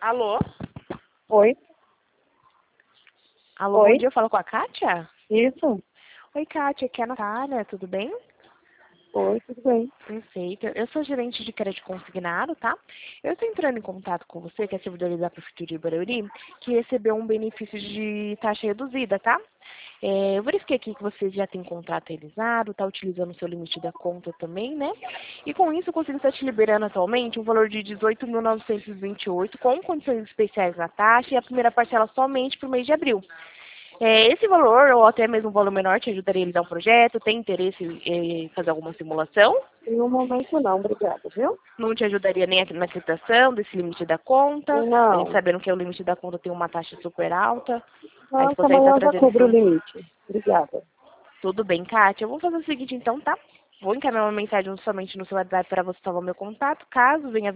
Alô? Oi, Alô, oi, bom dia, eu falo com a Kátia? isso? Oi, Kátia, aqui é a Natália, tudo bem? Oi, tudo bem? Perfeito. Eu sou gerente de crédito consignado, tá? Eu estou entrando em contato com você, que é servidor da Prefeitura de Barueri, que recebeu um benefício de taxa reduzida, tá? Eu verifiquei aqui que você já tem contrato realizado, está utilizando o seu limite da conta também, né? E com isso eu consigo estar te liberando atualmente um valor de 18.928 com condições especiais na taxa e a primeira parcela somente para o mês de abril. Esse valor, ou até mesmo um valor menor, te ajudaria a realizar um projeto? Tem interesse em fazer alguma simulação? No momento não, obrigada, viu? Não te ajudaria nem na quitação desse limite da conta? A gente Não. sabendo que o limite da conta tem uma taxa super alta. Aí você Nossa, consegue estar amanhã eu já trazendo cubro o isso. limite. Obrigada. Tudo bem, Kátia. Eu vou fazer o seguinte então, tá? Vou encaminhar uma mensagem somente no seu WhatsApp para você salvar meu contato. Caso venha